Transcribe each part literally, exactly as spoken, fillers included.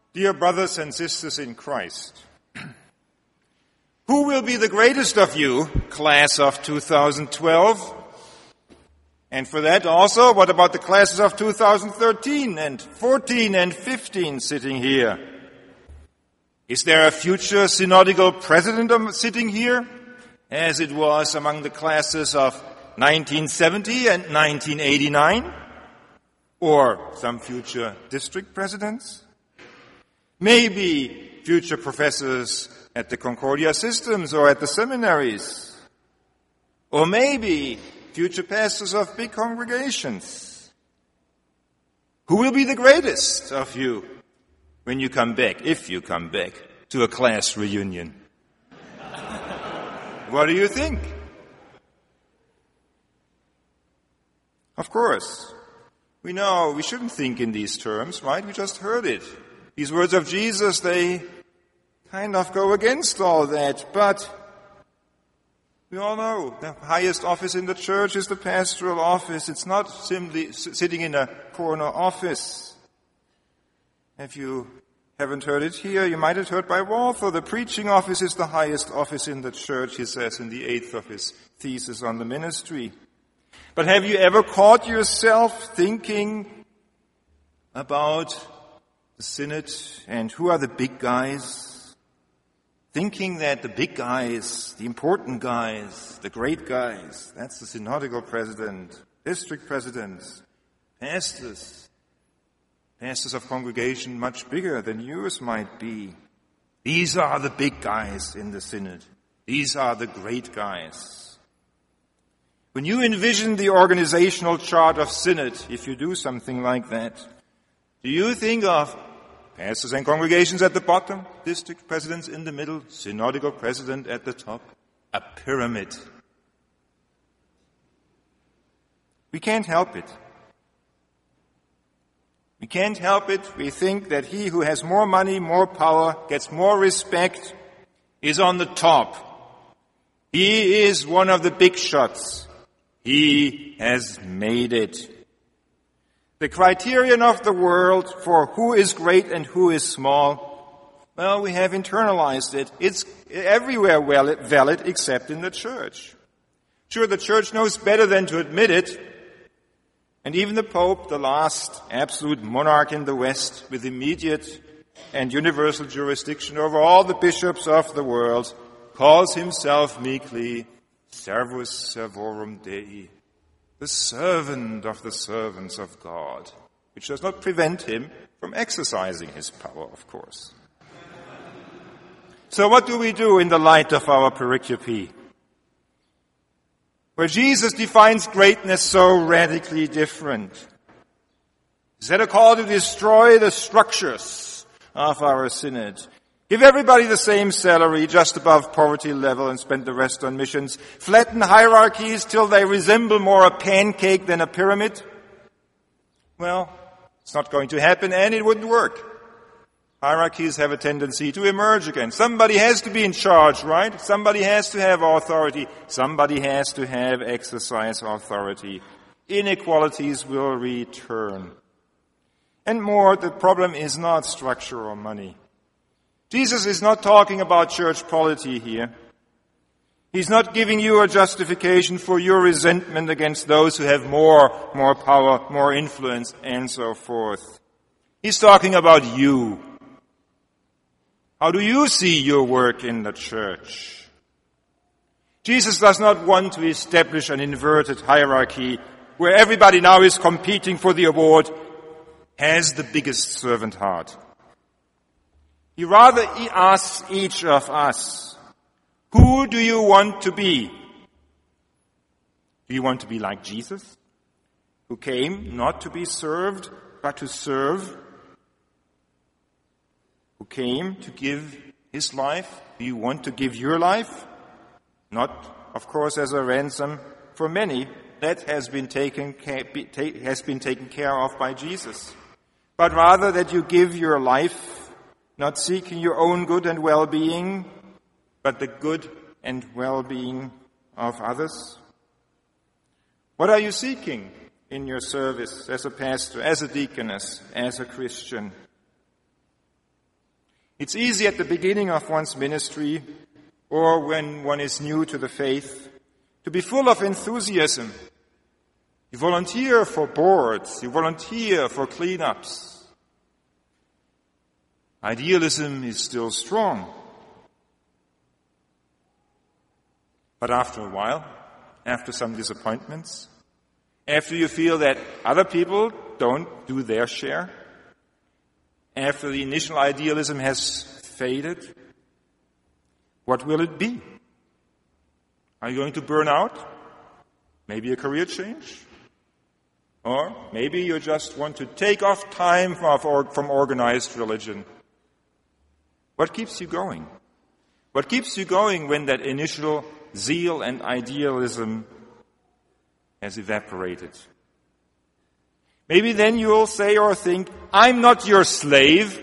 Dear brothers and sisters in Christ, who will be the greatest of you, class of two thousand twelve? And for that also, what about the classes of two thousand thirteen and fourteen and fifteen sitting here? Is there a future synodical president sitting here, as it was among the classes of nineteen seventy and nineteen eighty-nine? Or some future district presidents? Maybe future professors at the Concordia systems or at the seminaries. Or maybe future pastors of big congregations. Who will be the greatest of you when you come back, if you come back, to a class reunion? What do you think? Of course, we know we shouldn't think in these terms, right? We just heard it. These words of Jesus, they kind of go against all that, but we all know the highest office in the church is the pastoral office. It's not simply sitting in a corner office. If you haven't heard it here, you might have heard by Walther. The preaching office is the highest office in the church, he says in the eighth of his thesis on the ministry. But have you ever caught yourself thinking about the synod and who are the big guys? Thinking that the big guys, the important guys, the great guys, that's the synodical president, district presidents, pastors, pastors of congregation much bigger than yours might be. These are the big guys in the synod. These are the great guys. When you envision the organizational chart of synod, if you do something like that, do you think of pastors and congregations at the bottom, district presidents in the middle, synodical president at the top? A pyramid. We can't help it. We can't help it. We think that he who has more money, more power, gets more respect, is on the top. He is one of the big shots. He has made it. The criterion of the world for who is great and who is small, well, we have internalized it. It's everywhere valid except in the church. Sure, the church knows better than to admit it. And even the Pope, the last absolute monarch in the West, with immediate and universal jurisdiction over all the bishops of the world, calls himself meekly Servus Servorum Dei, the servant of the servants of God, which does not prevent him from exercising his power, of course. So what do we do in the light of our pericope, where Jesus defines greatness so radically different? Is that a call to destroy the structures of our synod? Give everybody the same salary, just above poverty level, and spend the rest on missions. Flatten hierarchies till they resemble more a pancake than a pyramid? Well, it's not going to happen, and it wouldn't work. Hierarchies have a tendency to emerge again. Somebody has to be in charge, right? Somebody has to have authority. Somebody has to have exercise authority. Inequalities will return. And more, the problem is not structure or money. Jesus is not talking about church polity here. He's not giving you a justification for your resentment against those who have more, more power, more influence, and so forth. He's talking about you. How do you see your work in the church? Jesus does not want to establish an inverted hierarchy where everybody now is competing for the award, has the biggest servant heart. He rather asks each of us, who do you want to be? Do you want to be like Jesus, who came not to be served, but to serve? Who came to give his life? Do you want to give your life? Not, of course, as a ransom for many. That has been taken, has been taken care of by Jesus. But rather that you give your life, not seeking your own good and well-being, but the good and well-being of others? What are you seeking in your service as a pastor, as a deaconess, as a Christian? It's easy at the beginning of one's ministry or when one is new to the faith to be full of enthusiasm. You volunteer for boards, you volunteer for cleanups. Idealism is still strong. But after a while, after some disappointments, after you feel that other people don't do their share, after the initial idealism has faded, what will it be? Are you going to burn out? Maybe a career change? Or maybe you just want to take off time from organized religion. What keeps you going? What keeps you going when that initial zeal and idealism has evaporated? Maybe then you will say or think, I'm not your slave.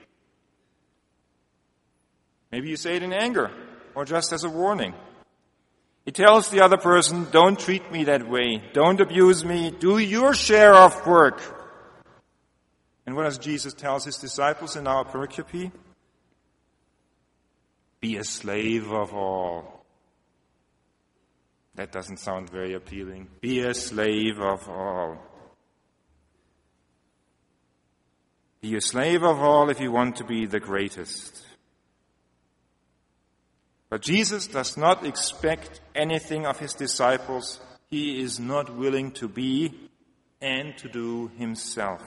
Maybe you say it in anger or just as a warning. He tells the other person, don't treat me that way. Don't abuse me. Do your share of work. And what does Jesus tell his disciples in our pericope? Be a slave of all. That doesn't sound very appealing. Be a slave of all. Be a slave of all if you want to be the greatest. But Jesus does not expect anything of his disciples he is not willing to be and to do himself.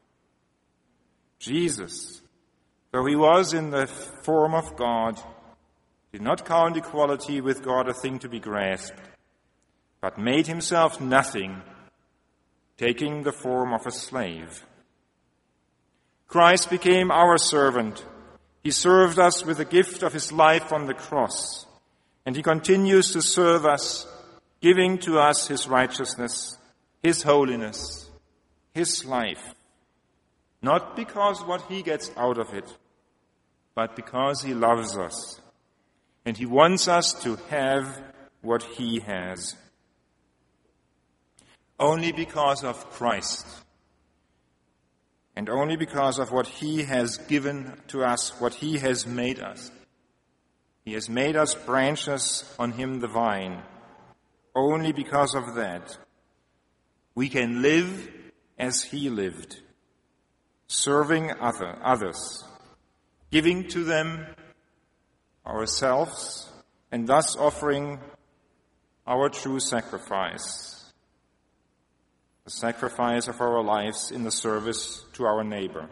Jesus, though he was in the form of God, did not count equality with God a thing to be grasped, but made himself nothing, taking the form of a slave. Christ became our servant. He served us with the gift of his life on the cross, and he continues to serve us, giving to us his righteousness, his holiness, his life, not because what he gets out of it, but because he loves us, and he wants us to have what he has. Only because of Christ, and only because of what he has given to us, what he has made us. He has made us branches on him the vine. Only because of that, we can live as he lived, serving other, others, giving to them ourselves, and thus offering our true sacrifice. The sacrifice of our lives in the service to our neighbor.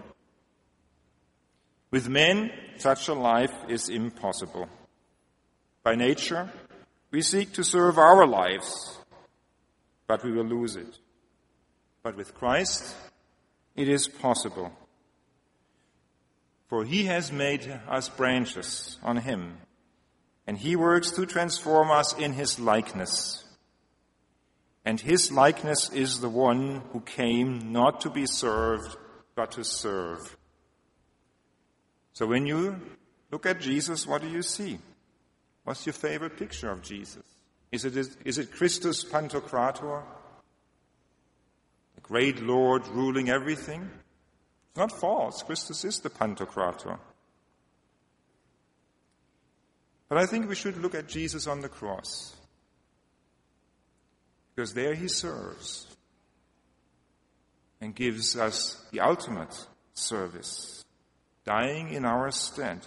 With men, such a life is impossible. By nature, we seek to serve our lives, but we will lose it. But with Christ, it is possible. For he has made us branches on him, and he works to transform us in his likeness. And his likeness is the one who came not to be served, but to serve. So when you look at Jesus, what do you see? What's your favorite picture of Jesus? Is it, is it Christus Pantocrator? The great Lord ruling everything? It's not false. Christus is the Pantocrator. But I think we should look at Jesus on the cross. Because there he serves and gives us the ultimate service, dying in our stead,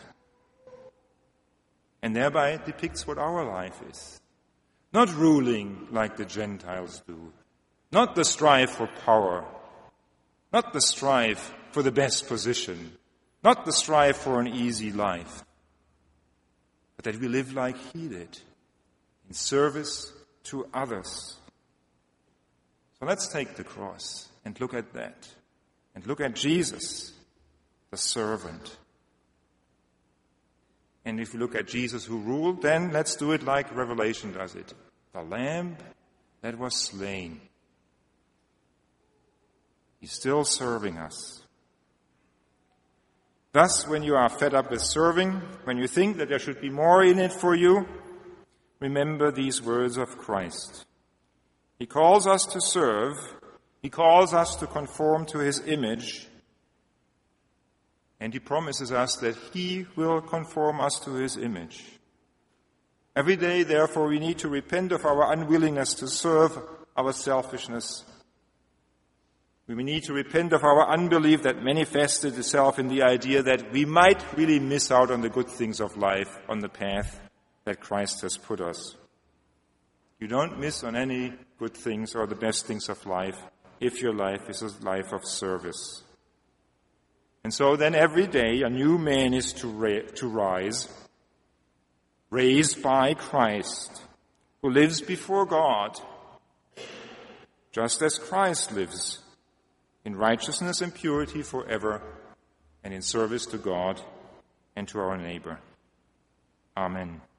and thereby depicts what our life is. Not ruling like the Gentiles do, not the strive for power, not the strive for the best position, not the strive for an easy life, but that we live like he did, in service to others. So let's take the cross and look at that. And look at Jesus, the servant. And if we look at Jesus who ruled, then let's do it like Revelation does it. The Lamb that was slain. He's still serving us. Thus, when you are fed up with serving, when you think that there should be more in it for you, remember these words of Christ. He calls us to serve. He calls us to conform to his image. And he promises us that he will conform us to his image. Every day, therefore, we need to repent of our unwillingness to serve, our selfishness. We need to repent of our unbelief that manifested itself in the idea that we might really miss out on the good things of life on the path that Christ has put us. You don't miss on any good things or the best things of life if your life is a life of service. And so then every day a new man is to, ra- to rise, raised by Christ, who lives before God, just as Christ lives, in righteousness and purity forever, and in service to God and to our neighbor. Amen.